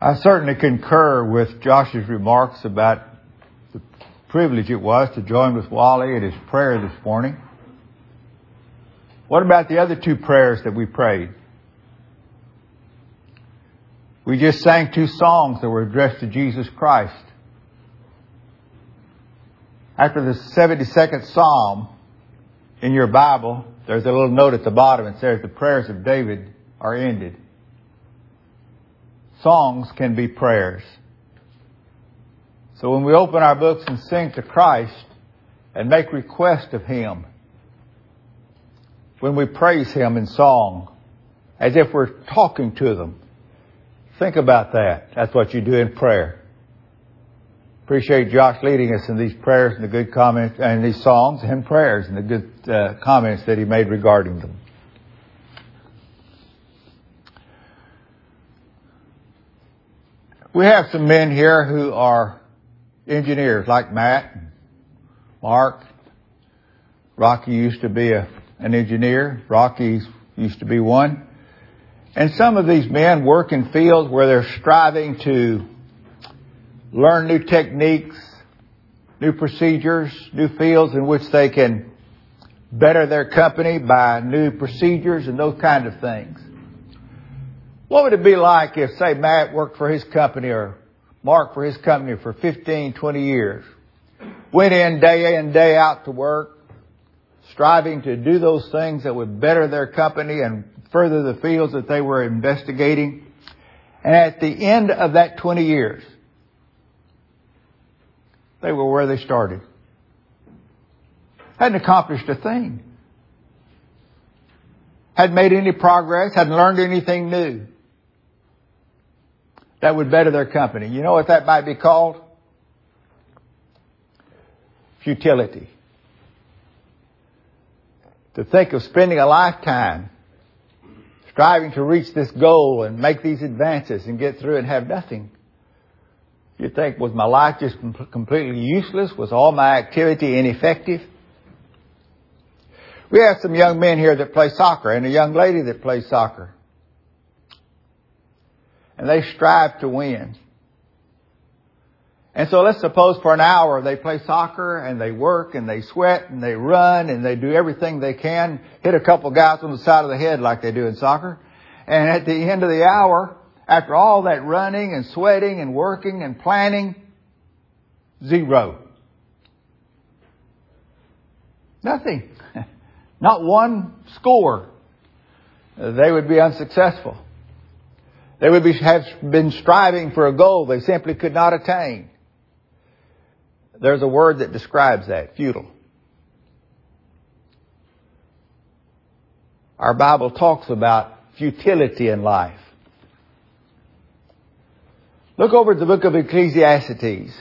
I certainly concur with Josh's remarks about the privilege it was to join with Wally at his prayer this morning. What about the other two prayers that we prayed? We just sang two songs that were addressed to Jesus Christ. After the 72nd Psalm in your Bible, there's a little note at the bottom. It says the prayers of David are ended. Songs can be prayers. So when we open our books and sing to Christ and make request of Him, when we praise Him in song, as if we're talking to them, think about that. That's what you do in prayer. Appreciate Josh leading us in these prayers and the good comments and these songs and prayers and the good comments that he made regarding them. We have some men here who are engineers, like Matt, Mark. Rocky used to be an engineer. Rocky used to be one. And some of these men work in fields where they're striving to learn new techniques, new procedures, new fields in which they can better their company by new procedures and those kind of things. What would it be like if, say, Matt worked for his company or Mark for his company for 15, 20 years, went in day out to work, striving to do those things that would better their company and further the fields that they were investigating. And at the end of that 20 years, they were where they started. Hadn't accomplished a thing. Hadn't made any progress. Hadn't learned anything new that would better their company. You know what that might be called? Futility. To think of spending a lifetime striving to reach this goal and make these advances and get through and have nothing. You think, was my life just completely useless? Was all my activity ineffective? We have some young men here that play soccer and a young lady that plays soccer. And they strive to win. And so let's suppose for an hour they play soccer and they work and they sweat and they run and they do everything they can, hit a couple guys on the side of the head like they do in soccer. And at the end of the hour, after all that running and sweating and working and planning, 0. Nothing. Not one score. They would be unsuccessful. They would have been striving for a goal they simply could not attain. There's a word that describes that, futile. Our Bible talks about futility in life. Look over at the book of Ecclesiastes.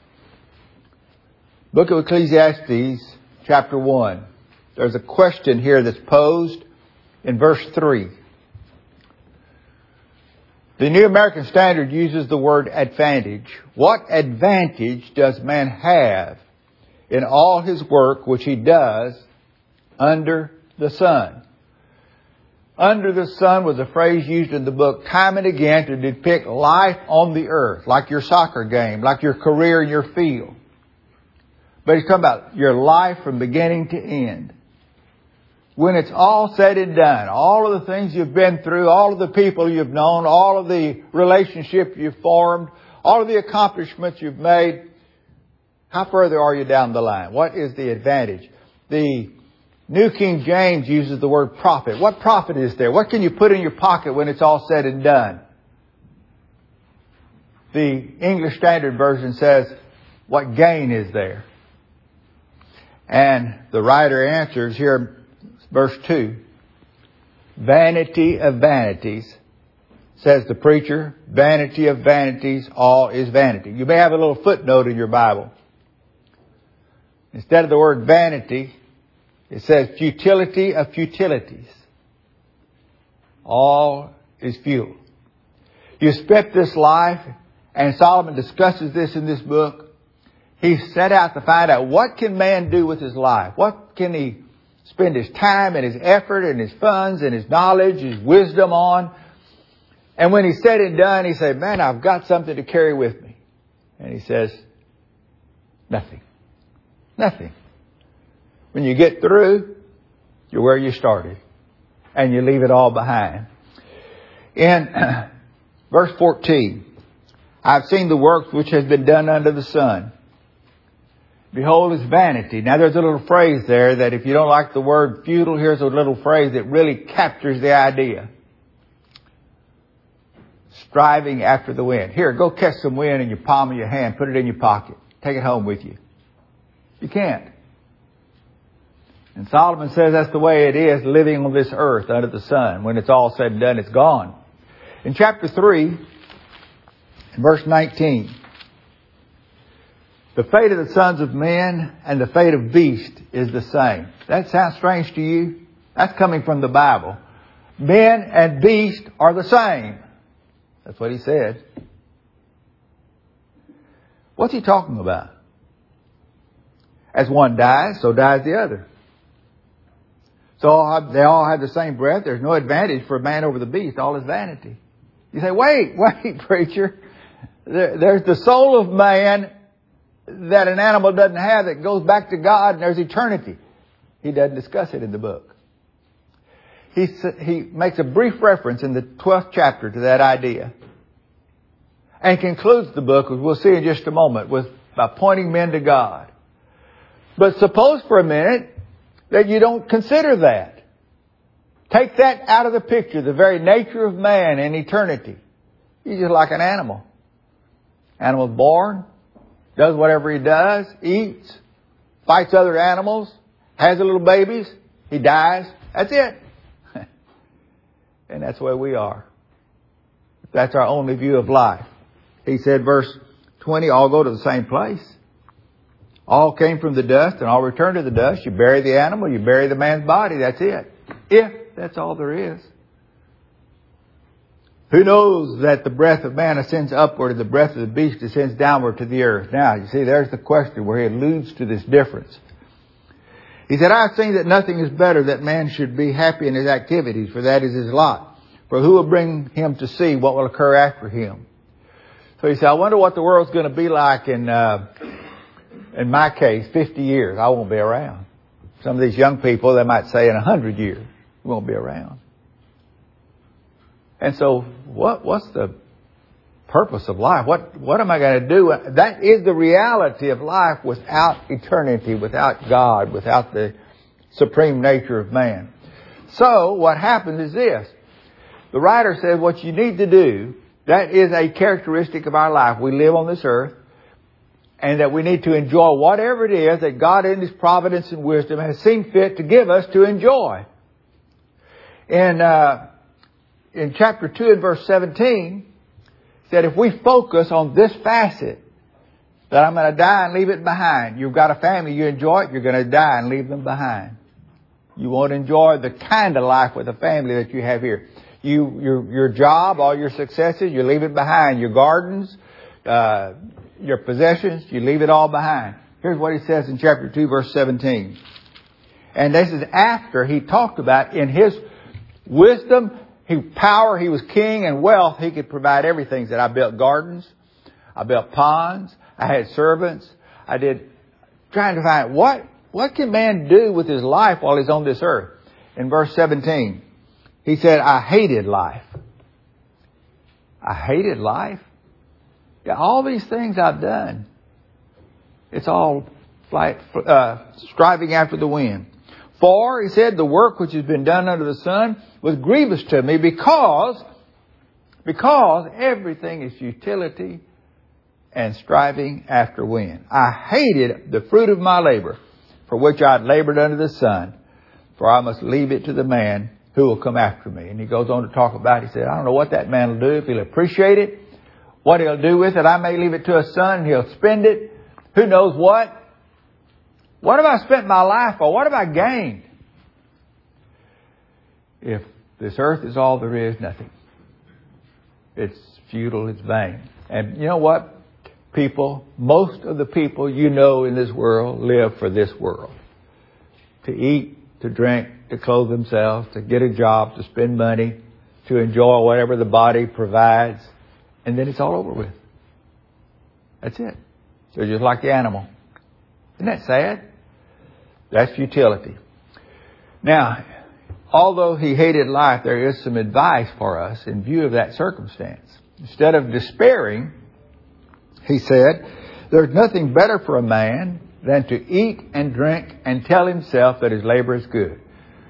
Book of Ecclesiastes, chapter 1. There's a question here that's posed in verse 3. The New American Standard uses the word advantage. What advantage does man have in all his work which he does under the sun? Under the sun was a phrase used in the book time and again to depict life on the earth, like your soccer game, like your career in your field. But he's talking about your life from beginning to end. When it's all said and done, all of the things you've been through, all of the people you've known, all of the relationships you've formed, all of the accomplishments you've made, how further are you down the line? What is the advantage? The New King James uses the word profit. What profit is there? What can you put in your pocket when it's all said and done? The English Standard Version says, what gain is there? And the writer answers here, verse 2, vanity of vanities, says the preacher, vanity of vanities, all is vanity. You may have a little footnote in your Bible. Instead of the word vanity, it says futility of futilities. All is futile. You spent this life, and Solomon discusses this in this book. He set out to find out what can man do with his life? What can he spend his time and his effort and his funds and his knowledge, his wisdom on? And when he said and done, he said, man, I've got something to carry with me. And he says, nothing. Nothing. When you get through, you're where you started. And you leave it all behind. In verse 14, I've seen the works which has been done under the sun. Behold, his vanity. Now there's a little phrase there that if you don't like the word futile, here's a little phrase that really captures the idea. Striving after the wind. Here, go catch some wind in your palm of your hand. Put it in your pocket. Take it home with you. You can't. And Solomon says that's the way it is living on this earth under the sun. When it's all said and done, it's gone. In chapter 3, verse 19, the fate of the sons of men and the fate of beasts is the same. That sounds strange to you? That's coming from the Bible. Men and beasts are the same. That's what he said. What's he talking about? As one dies, so dies the other. So they all have the same breath. There's no advantage for man over the beast. All is vanity. You say, wait, preacher. There's the soul of man that an animal doesn't have that goes back to God, and there's eternity. He doesn't discuss it in the book. He makes a brief reference in the 12th chapter to that idea. And concludes the book, as we'll see in just a moment, by pointing men to God. But suppose for a minute that you don't consider that. Take that out of the picture, the very nature of man in eternity. He's just like an animal. Animal's born, does whatever he does, eats, fights other animals, has little babies, he dies. That's it. And that's the way we are. That's our only view of life. He said, verse 20, all go to the same place. All came from the dust and all return to the dust. You bury the animal, you bury the man's body. That's it. If that's all there is. Who knows that the breath of man ascends upward and the breath of the beast descends downward to the earth? Now, you see, there's the question where he alludes to this difference. He said, I have seen that nothing is better that man should be happy in his activities, for that is his lot. For who will bring him to see what will occur after him? So he said, I wonder what the world's going to be like in my case, 50 years. I won't be around. Some of these young people, they might say in 100 years, we won't be around. And so what's the purpose of life? What am I going to do? That is the reality of life without eternity, without God, without the supreme nature of man. So what happens is this. The writer says what you need to do, that is a characteristic of our life. We live on this earth, and that we need to enjoy whatever it is that God in His providence and wisdom has seen fit to give us to enjoy. In chapter 2 and verse 17, he said if we focus on this facet, that I'm going to die and leave it behind. You've got a family, you enjoy it, you're going to die and leave them behind. You won't enjoy the kind of life with a family that you have here. Your job, all your successes, you leave it behind. Your gardens, your possessions, you leave it all behind. Here's what he says in chapter 2, verse 17. And this is after he talked about in his wisdom, power, he was king, and wealth, he could provide everything. He said, I built gardens, I built ponds, I had servants, trying to find what can man do with his life while he's on this earth? In verse 17, he said, I hated life. I hated life? Yeah, all these things I've done. It's all like striving after the wind. For, he said, the work which has been done under the sun was grievous to me because everything is futility and striving after wind. I hated the fruit of my labor, for which I had labored under the sun, for I must leave it to the man who will come after me. And he goes on to talk about, he said, I don't know what that man will do, if he'll appreciate it, what he'll do with it. I may leave it to a son, he'll spend it. Who knows what? What have I spent my life for? What have I gained? If this earth is all there is, nothing. It's futile, it's vain. And you know what? Most of the people you know in this world live for this world. To eat, to drink, to clothe themselves, to get a job, to spend money, to enjoy whatever the body provides, and then it's all over with. That's it. So just like the animal. Isn't that sad? That's futility. Now, although he hated life, there is some advice for us in view of that circumstance. Instead of despairing, he said, there's nothing better for a man than to eat and drink and tell himself that his labor is good.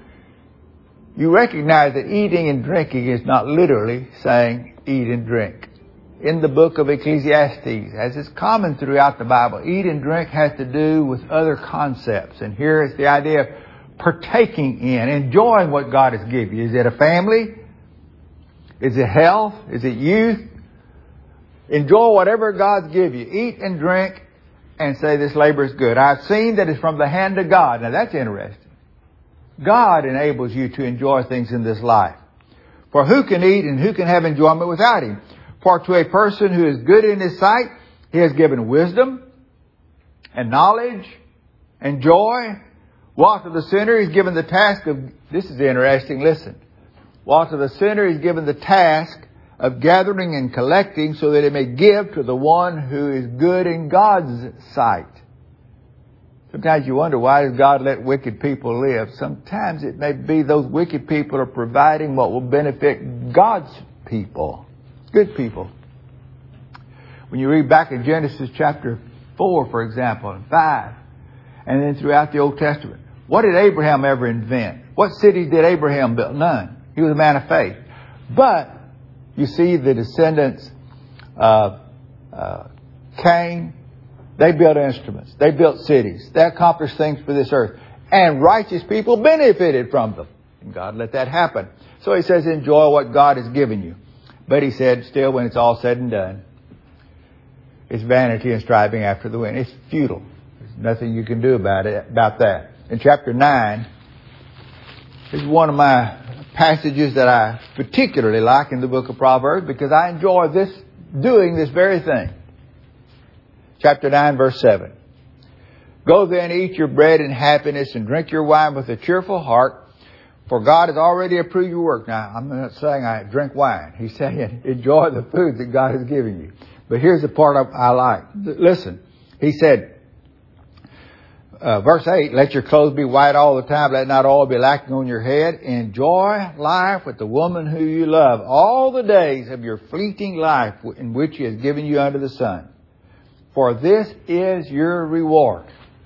You recognize that eating and drinking is not literally saying eat and drink. In the book of Ecclesiastes, as is common throughout the Bible, eat and drink has to do with other concepts. And here is the idea of partaking in, enjoying what God has given you. Is it a family? Is it health? Is it youth? Enjoy whatever God's given you. Eat and drink and say this labor is good. I've seen that it's from the hand of God. Now that's interesting. God enables you to enjoy things in this life. For who can eat and who can have enjoyment without Him? For to a person who is good in His sight, He has given wisdom and knowledge and joy. While to the sinner He's given the task of, this is interesting, listen. While to the sinner He's given the task of gathering and collecting so that He may give to the one who is good in God's sight. Sometimes you wonder, why does God let wicked people live? Sometimes it may be those wicked people are providing what will benefit God's people. Good people. When you read back in Genesis chapter 4, for example, and 5, and then throughout the Old Testament, what did Abraham ever invent? What cities did Abraham build? None. He was a man of faith. But you see the descendants of Cain, they built instruments. They built cities. They accomplished things for this earth. And righteous people benefited from them. And God let that happen. So He says, enjoy what God has given you. But He said, still, when it's all said and done, it's vanity and striving after the wind. It's futile. There's nothing you can do about that. In chapter 9, this is one of my passages that I particularly like in the book of Proverbs because I enjoy doing this very thing. Chapter 9, verse 7. Go then, eat your bread in happiness and drink your wine with a cheerful heart, for God has already approved your work. Now, I'm not saying I drink wine. He's saying enjoy the food that God has given you. But here's the part I like. Listen, He said, verse 8, let your clothes be white all the time. Let not oil be lacking on your head. Enjoy life with the woman who you love all the days of your fleeting life in which He has given you under the sun. For this is your reward.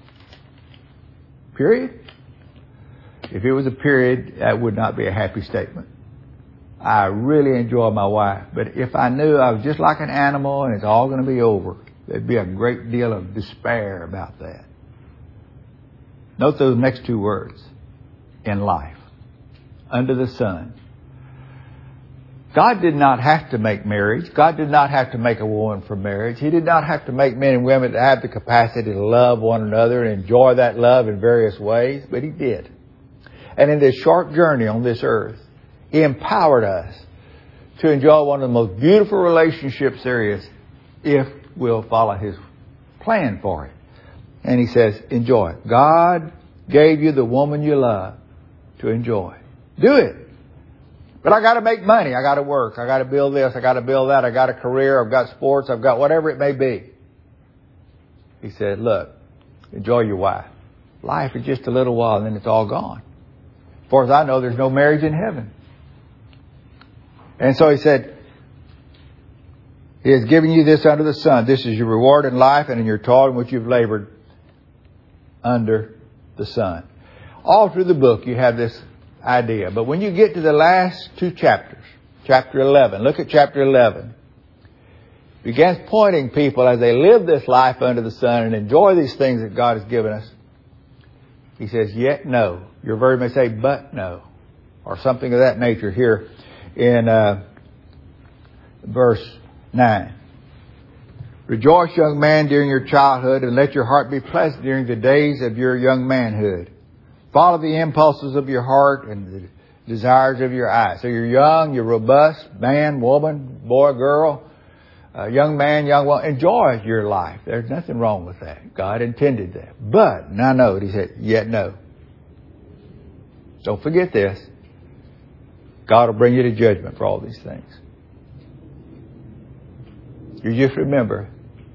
Period. If it was a period, that would not be a happy statement. I really enjoy my wife. But if I knew I was just like an animal and it's all going to be over, there'd be a great deal of despair about that. Note those next two words. In life. Under the sun. God did not have to make marriage. God did not have to make a woman for marriage. He did not have to make men and women to have the capacity to love one another and enjoy that love in various ways, but He did. And in this short journey on this earth, He empowered us to enjoy one of the most beautiful relationships there is if we'll follow His plan for it. And He says, enjoy it. God gave you the woman you love to enjoy. Do it. But I got to make money. I got to work. I got to build this. I got to build that. I got a career. I've got sports. I've got whatever it may be. He said, look, enjoy your wife. Life is just a little while and then it's all gone. As far as I know, there's no marriage in heaven. And so He said, He has given you this under the sun. This is your reward in life and in your toil in which you've labored under the sun. All through the book you have this idea. But when you get to the last two chapters, chapter 11, look at chapter 11. He begins pointing people as they live this life under the sun and enjoy these things that God has given us. He says, yet no. Your verb may say, but no. Or something of that nature here in verse 9. Rejoice, young man, during your childhood, and let your heart be pleasant during the days of your young manhood. Follow the impulses of your heart and the desires of your eyes. So you're young, you're robust, man, woman, boy, girl, young man, young woman. Enjoy your life. There's nothing wrong with that. God intended that. But, now note, He said, yet no. Don't forget this. God will bring you to judgment for all these things. You just remember,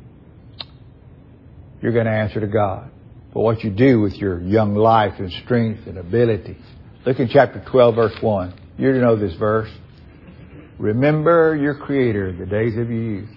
you're going to answer to God for what you do with your young life and strength and ability. Look in chapter 12, verse 1. You know this verse. Remember your Creator in the days of your youth.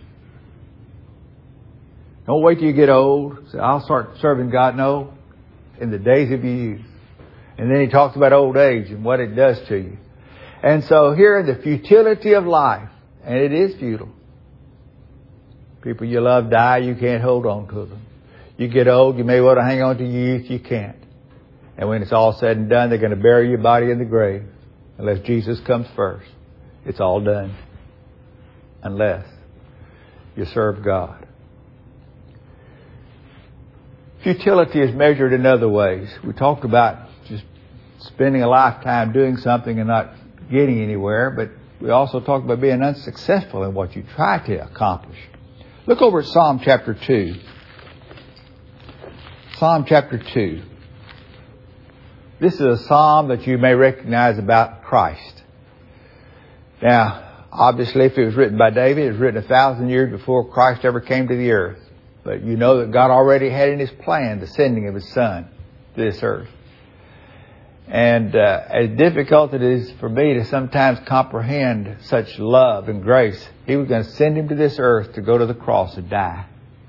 Don't wait till you get old. Say, I'll start serving God. No, in the days of your youth. And then he talks about old age and what it does to you. And so here, the futility of life. And it is futile. People you love die, you can't hold on to them. You get old, you may want to hang on to your youth, you can't. And when it's all said and done, they're going to bury your body in the grave. Unless Jesus comes first. It's all done. Unless you serve God. Futility is measured in other ways. We talked about just spending a lifetime doing something and not getting anywhere, but we also talked about being unsuccessful in what you try to accomplish. Look over at Psalm chapter 2. Psalm chapter 2. This is a psalm that you may recognize about Christ. Now, obviously, if it was written by David, it was written 1,000 years before Christ ever came to the earth. But you know that God already had in His plan the sending of His Son to this earth. And as difficult it is for me to sometimes comprehend such love and grace, He was going to send Him to this earth to go to the cross and die.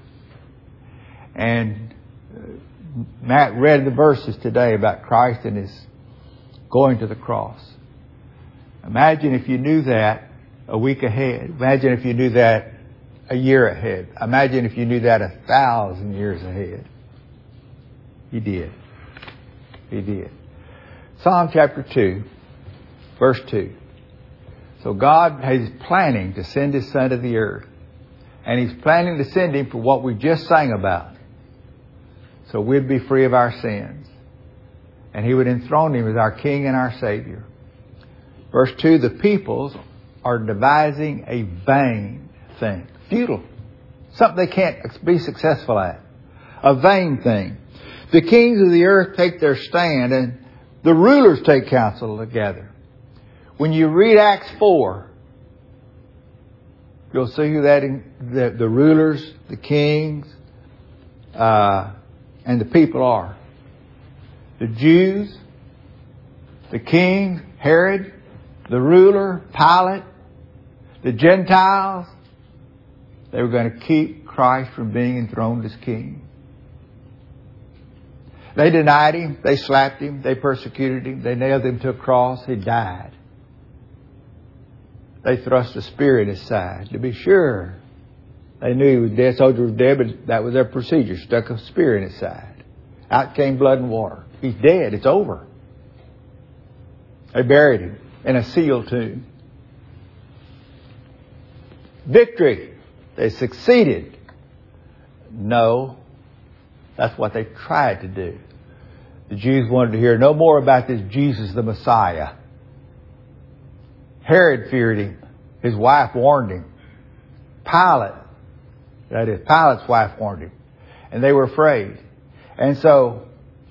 And Matt read the verses today about Christ and His going to the cross. Imagine if you knew that a week ahead. Imagine if you knew that a year ahead. Imagine if you knew that 1,000 years ahead. He did. He did. Psalm chapter 2, verse 2. So God is planning to send His Son to the earth. And He's planning to send Him for what we just sang about. So we'd be free of our sins. And He would enthrone Him as our King and our Savior. Verse 2, the peoples are devising a vain thing. Futile. Something they can't be successful at. A vain thing. The kings of the earth take their stand and the rulers take counsel together. When you read Acts 4, you'll see who the rulers, the kings, and the people are. The Jews, the king, Herod, the ruler, Pilate, the Gentiles. They were going to keep Christ from being enthroned as king. They denied Him. They slapped Him. They persecuted Him. They nailed Him to a cross. He died. They thrust a spear in His side. To be sure, they knew He was dead. Soldier was dead, but that was their procedure. Stuck a spear in His side. Out came blood and water. He's dead. It's over. They buried Him in a sealed tomb. Victory. They succeeded. No. That's what they tried to do. The Jews wanted to hear no more about this Jesus the Messiah. Herod feared Him. His wife warned him. Pilate's wife warned him. And they were afraid. And so,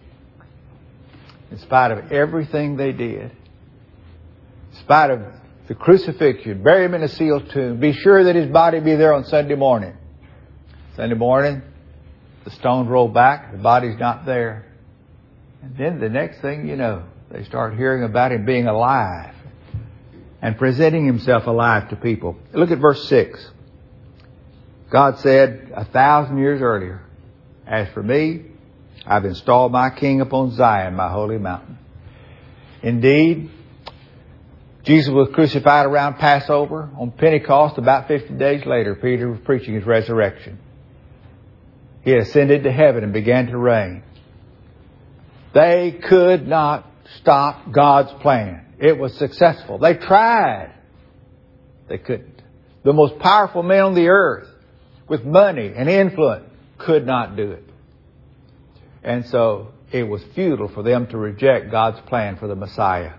in spite of everything they did, in spite of the crucifixion, bury Him in a sealed tomb, be sure that His body be there on Sunday morning. Sunday morning, the stones roll back, the body's not there. And then the next thing you know, they start hearing about Him being alive and presenting Himself alive to people. Look at verse 6. God said 1,000 years earlier, as for me, I've installed my King upon Zion, my holy mountain. Indeed, Jesus was crucified around Passover. On Pentecost, about 50 days later, Peter was preaching His resurrection. He had ascended to heaven and began to reign. They could not stop God's plan. It was successful. They tried. They couldn't. The most powerful men on the earth with money and influence could not do it. And so it was futile for them to reject God's plan for the Messiah.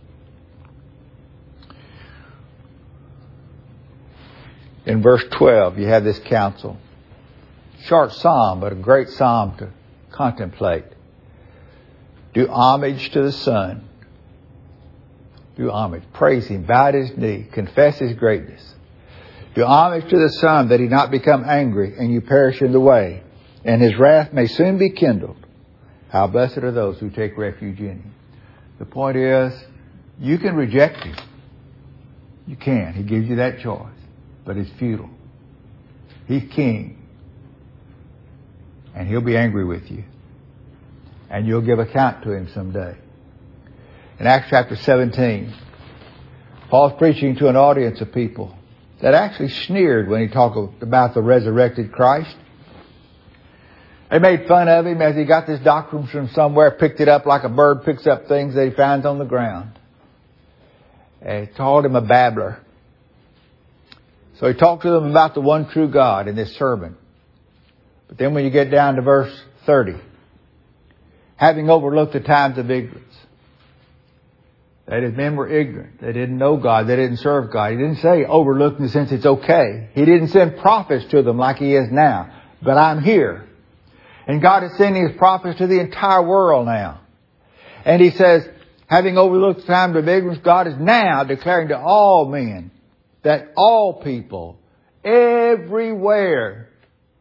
In verse 12, you have this counsel. Short psalm, but a great psalm to contemplate. Do homage to the Son. Do homage. Praise Him. Bow at His knee. Confess His greatness. Do homage to the Son, that He not become angry and you perish in the way, and His wrath may soon be kindled. How blessed are those who take refuge in Him. The point is, you can reject Him. You can. He gives you that choice. But it's futile. He's King. And He'll be angry with you. And you'll give account to Him someday. In Acts chapter 17, Paul's preaching to an audience of people that actually sneered when he talked about the resurrected Christ. They made fun of him as he got this doctrine from somewhere, picked it up like a bird picks up things that he finds on the ground. And he called him a babbler. So he talked to them about the one true God in this sermon. But then when you get down to verse 30, having overlooked the times of ignorance, that his men were ignorant. They didn't know God. They didn't serve God. He didn't say overlooked in the sense it's okay. He didn't send prophets to them like He is now. But I'm here. And God is sending His prophets to the entire world now. And He says, having overlooked the time of ignorance, God is now declaring to all men that all people, everywhere,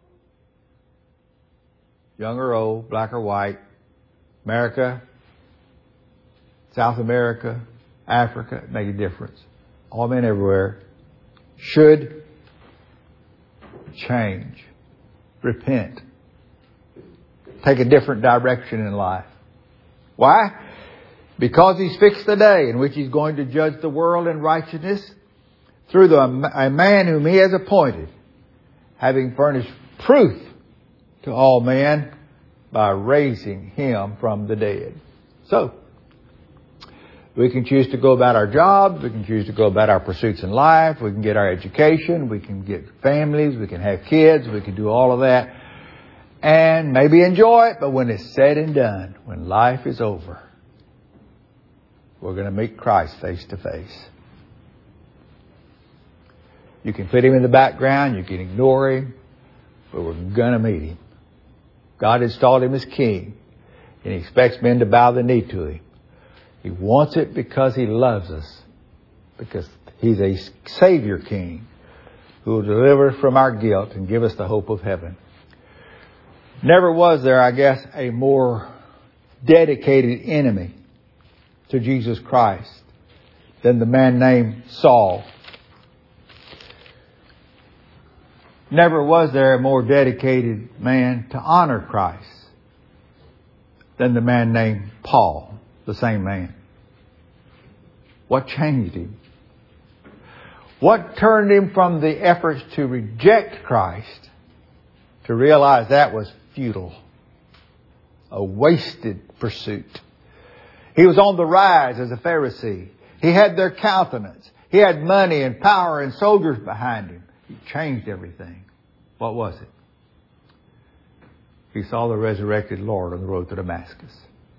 young or old, black or white, America, South America, Africa, make a difference. All men everywhere should change, repent, take a different direction in life. Why? Because He's fixed the day in which He's going to judge the world in righteousness through a man whom He has appointed, having furnished proof to all men by raising Him from the dead. So, we can choose to go about our jobs. We can choose to go about our pursuits in life. We can get our education. We can get families. We can have kids. We can do all of that. And maybe enjoy it. But when it's said and done, when life is over, we're going to meet Christ face to face. You can put Him in the background. You can ignore Him. But we're going to meet Him. God installed Him as King. And He expects men to bow the knee to Him. He wants it because He loves us. Because He's a Savior King who will deliver us from our guilt and give us the hope of heaven. Never was there, I guess, a more dedicated enemy to Jesus Christ than the man named Saul. Never was there a more dedicated man to honor Christ than the man named Paul. The same man. What changed him? What turned him from the efforts to reject Christ to realize that was futile? A wasted pursuit. He was on the rise as a Pharisee. He had their countenance. He had money and power and soldiers behind him. He changed everything. What was it? He saw the resurrected Lord on the road to Damascus.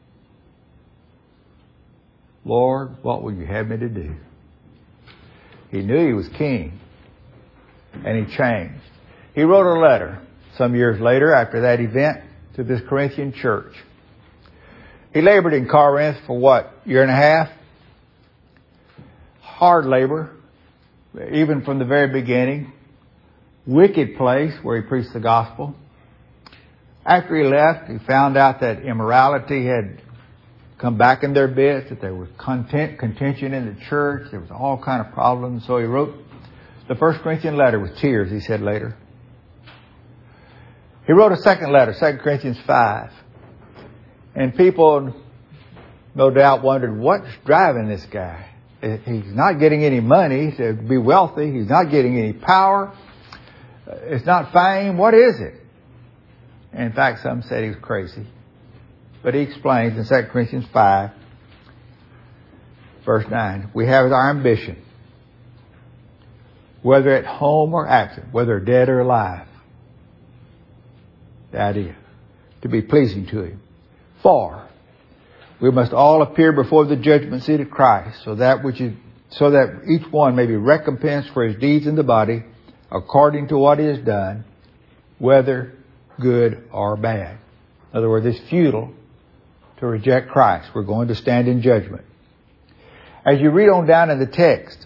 Lord, what will you have me to do? He knew He was King. And He changed. He wrote a letter some years later after that event to this Corinthian church. He labored in Corinth for year and a half? Hard labor. Even from the very beginning. Wicked place where he preached the gospel. After he left, he found out that immorality had come back in their midst, that there was contention in the church. There was all kind of problems. So he wrote the First Corinthian letter with tears, he said later. He wrote a second letter, 2 Corinthians 5. And people, no doubt, wondered, what's driving this guy? He's not getting any money to be wealthy. He's not getting any power. It's not fame. What is it? And in fact, some said he was crazy. But he explains in 2 Corinthians 5, verse 9, we have as our ambition, whether at home or absent, whether dead or alive, the idea, to be pleasing to Him. For we must all appear before the judgment seat of Christ, so that each one may be recompensed for his deeds in the body, according to what he has done, whether good or bad. In other words, it's futile to reject Christ. We're going to stand in judgment. As you read on down in the text,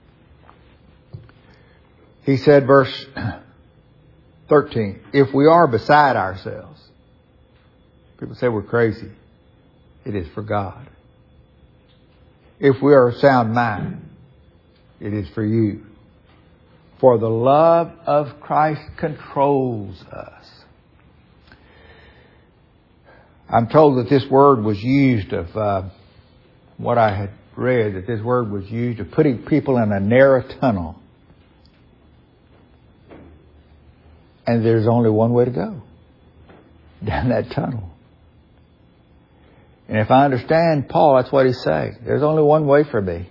he said, verse 13, if we are beside ourselves, people say we're crazy. It is for God. If we are of sound mind, it is for you. For the love of Christ controls us. I'm told that this word was used of what I had read, that this word was used of putting people in a narrow tunnel. And there's only one way to go. Down that tunnel. And if I understand Paul, that's what he's saying. There's only one way for me.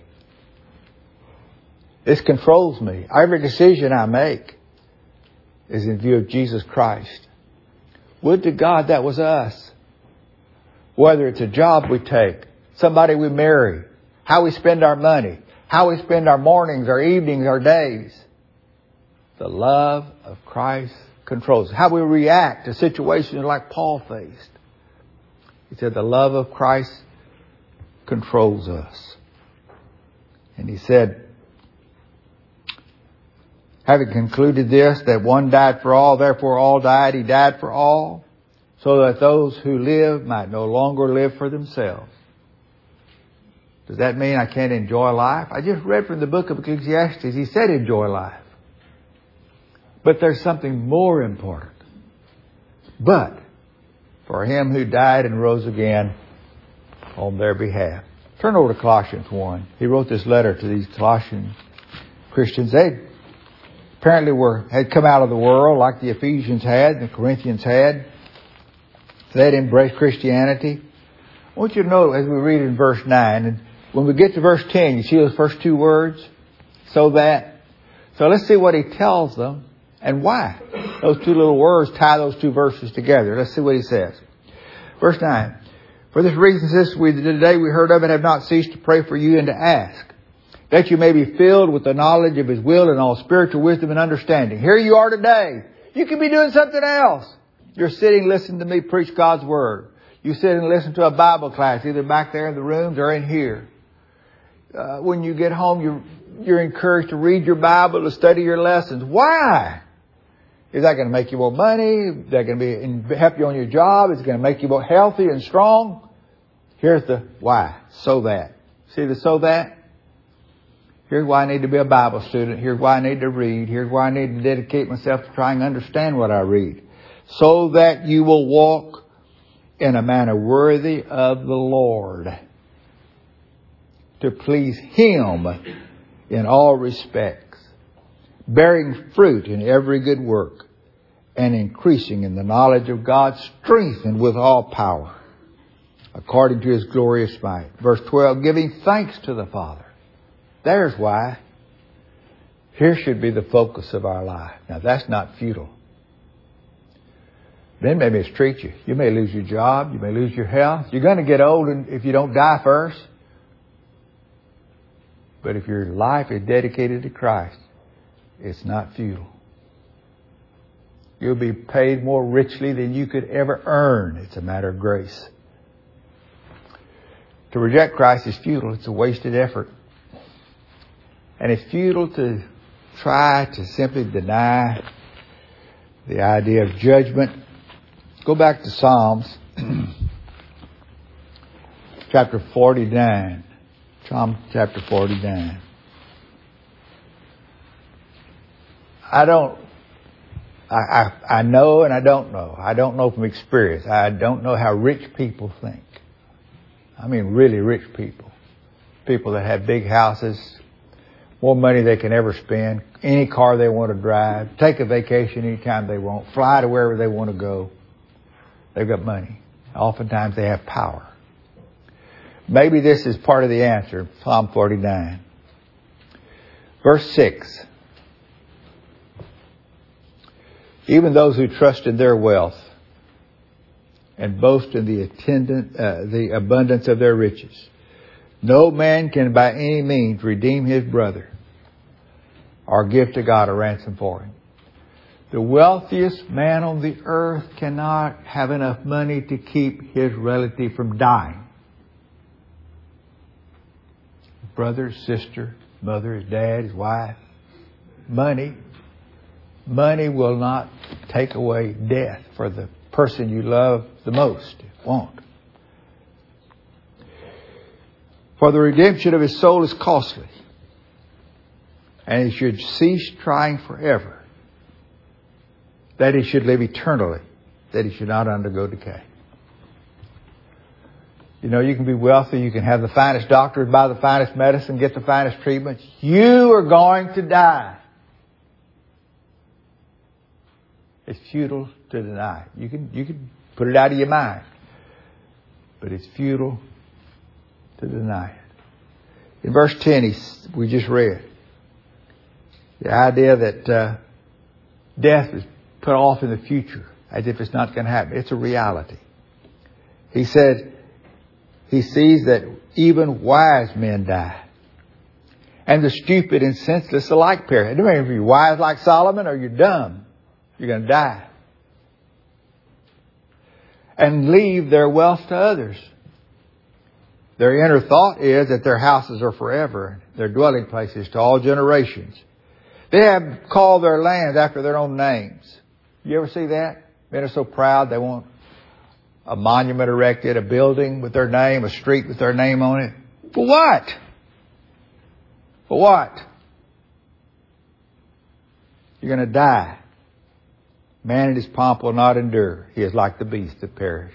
This controls me. Every decision I make is in view of Jesus Christ. Would to God that was us. Whether it's a job we take, somebody we marry, how we spend our money, how we spend our mornings, our evenings, our days. The love of Christ controls us. How we react to situations like Paul faced. He said the love of Christ controls us. And he said, having concluded this, that one died for all, therefore all died, he died for all, so that those who live might no longer live for themselves. Does that mean I can't enjoy life? I just read from the book of Ecclesiastes. He said enjoy life. But there's something more important. But for him who died and rose again on their behalf. Turn over to Colossians 1. He wrote this letter to these Colossian Christians. They apparently had come out of the world like the Ephesians had, the Corinthians had. They'd embraced Christianity. I want you to know as we read in verse 9, and when we get to verse 10, you see those first two words? So that. So let's see what he tells them and why. Those two little words tie those two verses together. Let's see what he says. Verse 9. For this reason, the day we heard of it, have not ceased to pray for you and to ask, that you may be filled with the knowledge of His will and all spiritual wisdom and understanding. Here you are today. You could be doing something else. You're sitting listening to me preach God's Word. You sit and listen to a Bible class, either back there in the rooms or in here. When you get home, you're encouraged to read your Bible, to study your lessons. Why? Is that going to make you more money? Is that going to help you on your job? Is it going to make you more healthy and strong? Here's the why. So that. See the so that? Here's why I need to be a Bible student. Here's why I need to read. Here's why I need to dedicate myself to trying to understand what I read. So that you will walk in a manner worthy of the Lord, to please Him in all respects, bearing fruit in every good work, and increasing in the knowledge of God, strengthened with all power, according to His glorious might. Verse 12, giving thanks to the Father. There's why. Here should be the focus of our life. Now that's not futile. They may mistreat you. You may lose your job. You may lose your health. You're going to get old if you don't die first. But if your life is dedicated to Christ, it's not futile. You'll be paid more richly than you could ever earn. It's a matter of grace. To reject Christ is futile. It's a wasted effort. And it's futile to try to simply deny the idea of judgment. Go back to Psalms chapter 49. Psalm chapter 49. I know and I don't know. I don't know from experience. I don't know how rich people think. I mean really rich people. People that have big houses, more money they can ever spend, any car they want to drive, take a vacation anytime they want, fly to wherever they want to go. They've got money. Oftentimes they have power. Maybe this is part of the answer. Psalm 49. Verse 6. Even those who trust in their wealth and boast in the abundance of their riches. No man can by any means redeem his brother or give to God a ransom for him. The wealthiest man on the earth cannot have enough money to keep his relative from dying. brother, his sister, mother, his dad, his wife. Money. Money will not take away death for the person you love the most. It won't. For the redemption of his soul is costly, and he should cease trying forever, that he should live eternally, that he should not undergo decay. You know, you can be wealthy, you can have the finest doctors, buy the finest medicine, get the finest treatments. You are going to die. It's futile to deny. You can put it out of your mind, but it's futile to deny it. In verse 10, we just read the idea that death is put off in the future as if it's not going to happen. It's a reality. He said he sees that even wise men die, and the stupid and senseless alike perish. It doesn't matter if you're wise like Solomon or you're dumb. You're going to die. And leave their wealth to others. Their inner thought is that their houses are forever, their dwelling places to all generations. They have called their lands after their own names. You ever see that? Men are so proud they want a monument erected, a building with their name, a street with their name on it. For what? For what? You're going to die. Man in his pomp will not endure. He is like the beasts that perish.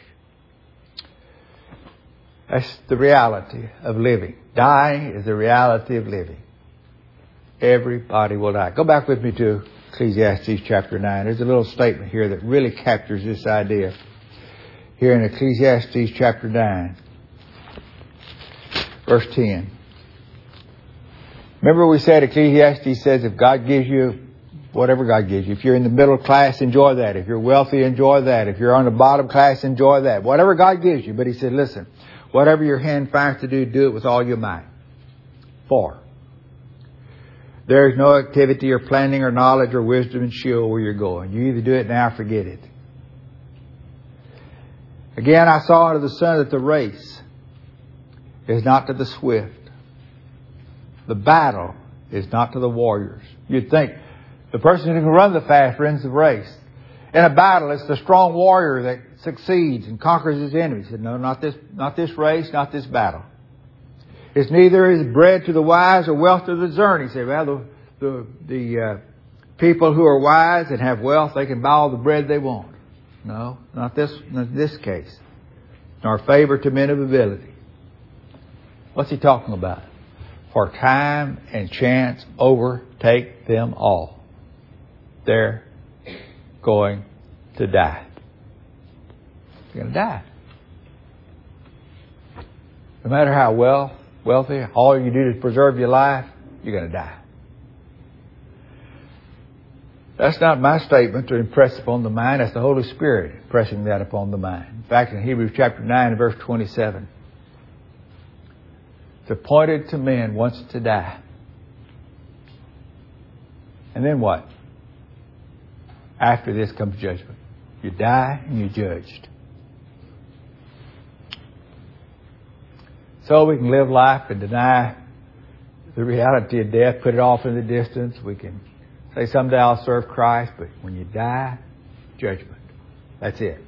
That's the reality of living. Dying is the reality of living. Everybody will die. Go back with me to Ecclesiastes chapter 9. There's a little statement here that really captures this idea. Here in Ecclesiastes chapter 9, verse 10. Remember we said Ecclesiastes says if God gives you whatever God gives you. If you're in the middle class, enjoy that. If you're wealthy, enjoy that. If you're on the bottom class, enjoy that. Whatever God gives you. But he said, listen, whatever your hand finds to do, do it with all your might. For there is no activity or planning or knowledge or wisdom and skill where you're going. You either do it now or forget it. Again, I saw under the sun that the race is not to the swift. The battle is not to the warriors. You'd think the person who can run the fast wins the race. In a battle, it's the strong warrior that succeeds and conquers his enemies. He said, no, not this race, not this battle. It's neither is bread to the wise or wealth to the discerning. He said, well, the people who are wise and have wealth, they can buy all the bread they want. No, not this case. Nor favor to men of ability. What's he talking about? For time and chance overtake them all. They're going to die. You're going to die. No matter how wealthy, all you do is preserve your life, you're going to die. That's not my statement to impress upon the mind. That's the Holy Spirit impressing that upon the mind. In fact, in Hebrews chapter 9 and verse 27, it's appointed to men once to die. And then what? After this comes judgment. You die and you're judged. So we can live life and deny the reality of death, put it off in the distance. We can say someday I'll serve Christ, but when you die, judgment. That's it.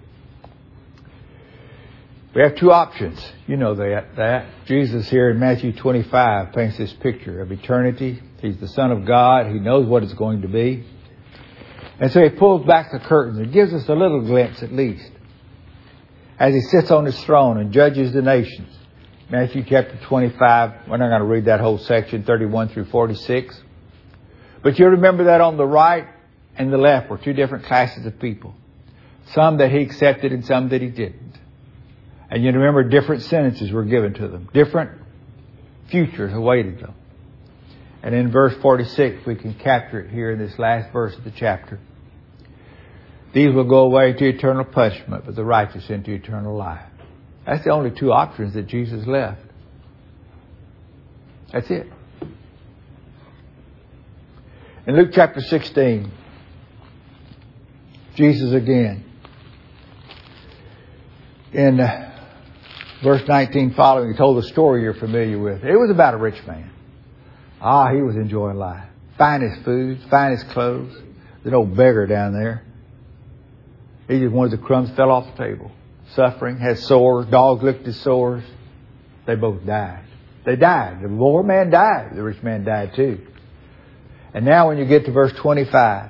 We have two options. You know that. Jesus here in Matthew 25 paints this picture of eternity. He's the Son of God. He knows what it's going to be. And so he pulls back the curtains and gives us a little glimpse at least as he sits on his throne and judges the nations. Matthew chapter 25, we're not going to read that whole section, 31 through 46. But you remember that on the right and the left were two different classes of people. Some that he accepted and some that he didn't. And you remember different sentences were given to them. Different futures awaited them. And in verse 46, we can capture it here in this last verse of the chapter. These will go away to eternal punishment, but the righteous into eternal life. That's the only two options that Jesus left. That's it. In Luke chapter 16, Jesus again, in verse 19 following, he told the story you're familiar with. It was about a rich man. He was enjoying life. Finest foods, finest clothes. There's an old beggar down there. He just wanted the crumbs fell off the table. Suffering, had sores. Dogs licked his sores. They both died. They died. The poor man died. The rich man died too. And now when you get to verse 25,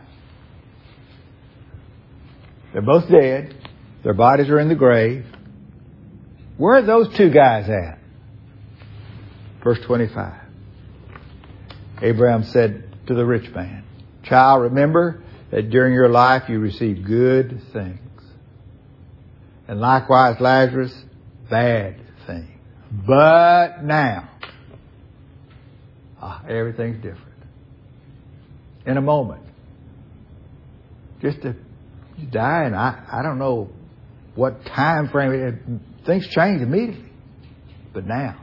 they're both dead. Their bodies are in the grave. Where are those two guys at? Verse 25. Abraham said to the rich man, "Child, remember that during your life you received good things. And likewise Lazarus, bad things. But now, everything's different. In a moment. Just to die, and I don't know what time frame. Things change immediately. But now,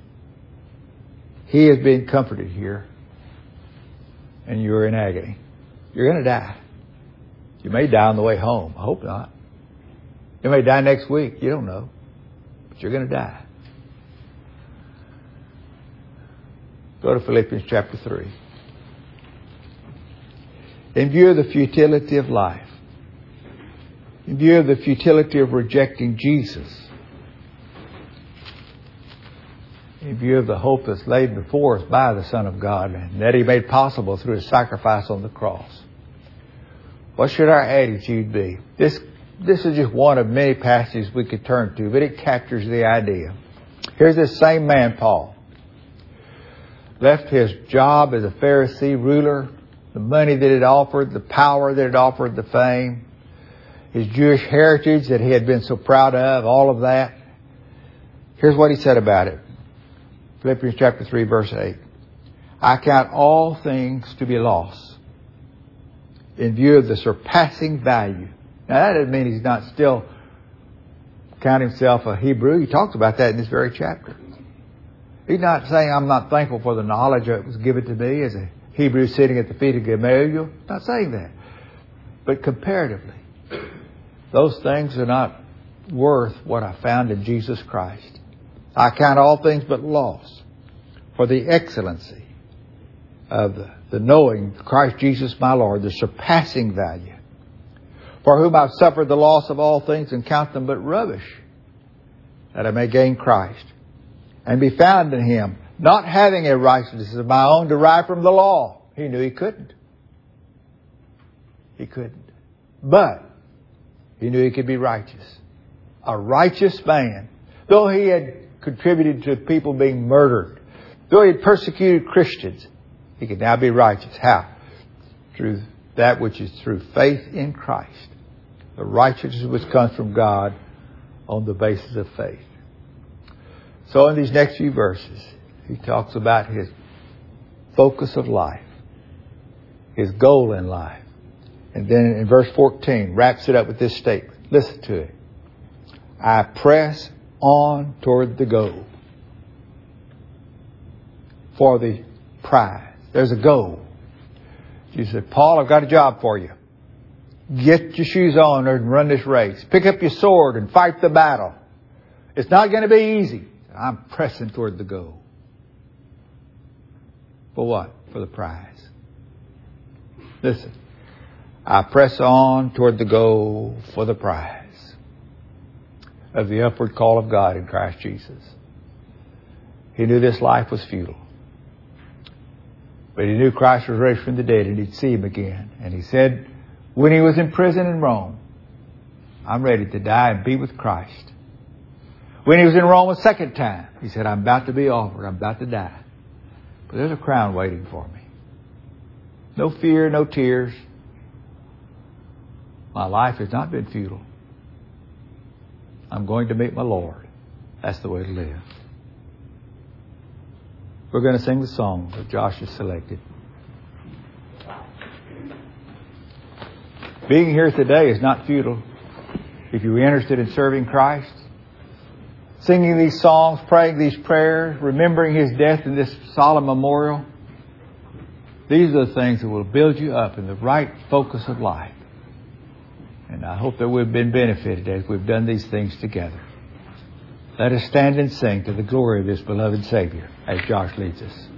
he is being comforted here, and you're in agony. You're going to die. You may die on the way home. I hope not. You may die next week. You don't know. But you're going to die. Go to Philippians chapter 3. In view of the futility of life, in view of the futility of rejecting Jesus, in view of the hope that's laid before us by the Son of God and that He made possible through His sacrifice on the cross, what should our attitude be? This is just one of many passages we could turn to, but it captures the idea. Here's this same man, Paul. Left his job as a Pharisee ruler, the money that it offered, the power that it offered, the fame, his Jewish heritage that he had been so proud of, all of that. Here's what he said about it. Philippians chapter 3, verse 8. I count all things to be lost in view of the surpassing value. Now that doesn't mean he's not still count himself a Hebrew. He talks about that in this very chapter. He's not saying I'm not thankful for the knowledge that was given to me as a Hebrew sitting at the feet of Gamaliel. He's not saying that. But comparatively, those things are not worth what I found in Jesus Christ. I count all things but loss for the excellency of the knowing Christ Jesus my Lord, the surpassing value, for whom I've suffered the loss of all things and count them but rubbish, that I may gain Christ and be found in Him, not having a righteousness of my own derived from the law. He knew he couldn't. He couldn't. But he knew he could be righteous. A righteous man. Though he had contributed to people being murdered, though he had persecuted Christians, he could now be righteous. How? Through that which is through faith in Christ. The righteousness which comes from God on the basis of faith. So in these next few verses, he talks about his focus of life, his goal in life. And then in verse 14, wraps it up with this statement. Listen to it. I press on toward the goal for the prize. There's a goal. You said, Paul, I've got a job for you. Get your shoes on and run this race. Pick up your sword and fight the battle. It's not going to be easy. I'm pressing toward the goal. For what? For the prize. Listen. I press on toward the goal for the prize of the upward call of God in Christ Jesus. He knew this life was futile. But he knew Christ was raised from the dead and he'd see Him again. And he said, when he was in prison in Rome, I'm ready to die and be with Christ. When he was in Rome a second time, he said, I'm about to be offered. I'm about to die. But there's a crown waiting for me. No fear, no tears. My life has not been futile. I'm going to meet my Lord. That's the way to live. We're going to sing the song that Josh has selected. Being here today is not futile. If you're interested in serving Christ, singing these songs, praying these prayers, remembering His death in this solemn memorial, these are the things that will build you up in the right focus of life. And I hope that we've been benefited as we've done these things together. Let us stand and sing to the glory of His beloved Savior as Josh leads us.